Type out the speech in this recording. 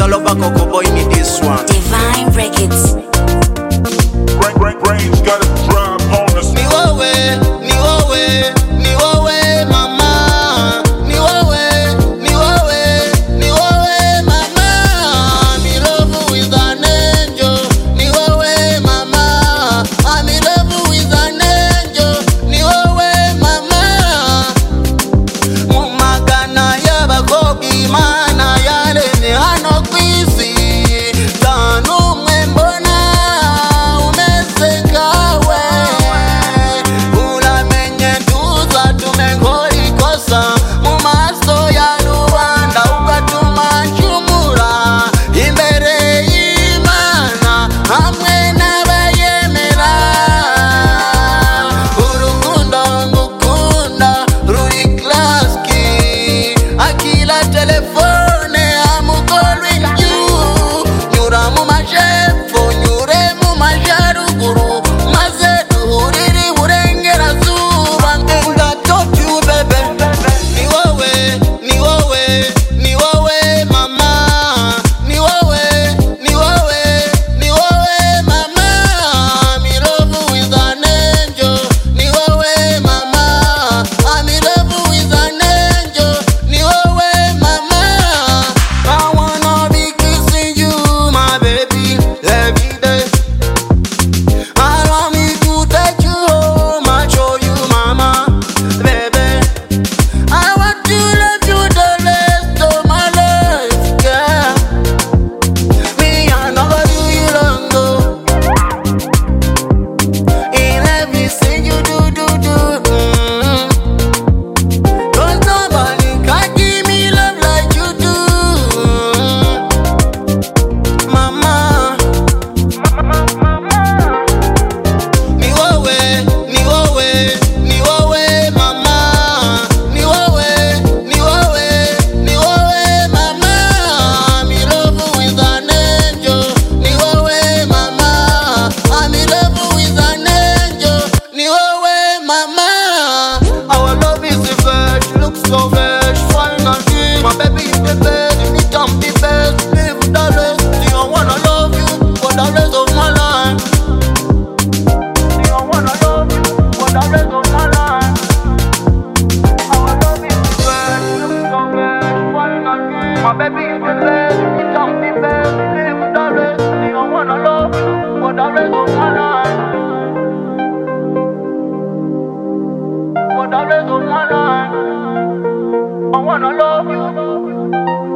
all over Coco Boy need this one. Divine Records. Brains got a drive on us. Ni wewe mama. Ni wewe mama. Me love with an angel. Ni wewe mama. I'm in love with an angel. Ni wewe mama. Mumagana y'abakobi mana yaremye hano kwisi. Tanu mwembona umeze nkawe. Uramenye tuza tumekora ikosa mu maso ya rubanda ugatuma ncumura imbere y'Imana hamwe n'abayemera. Urukundo ngukunda ruri klaski akila telefone amukolwin you. Nyura mu majepfo nyure mu majaruguru maze duhurire iburengerazuba. Ngenga told you baby. Ni wewe mama. Ni wewe mama. Me love with an angel. Ni wewe mama. I'm in love with an angel. Ni wewe mama. I wanna be kissing you my baby every day. Allow me to take you home and show you mama, baby. I want to love you the rest of my life, girl. Me, I never do you wrong, though. In everything you do. Cause nobody can give me love like you do, mama. Ni wewe mama. Ni wewe mama. Me love with an angel. Ni wewe mama. I'm in love with an angel. Ni wewe mama. Our love is the best, looks so fresh, fine and deep. My baby is the best, you need to be best. Live the rest, I wanna love you for the rest of my life. I wanna love you for the rest of my life. Our love is the best, looks so fresh, fine and deep. My baby is the best, you need to be best. Live the rest, I wanna love you for the rest of my life. For the rest of my life, I wanna love you.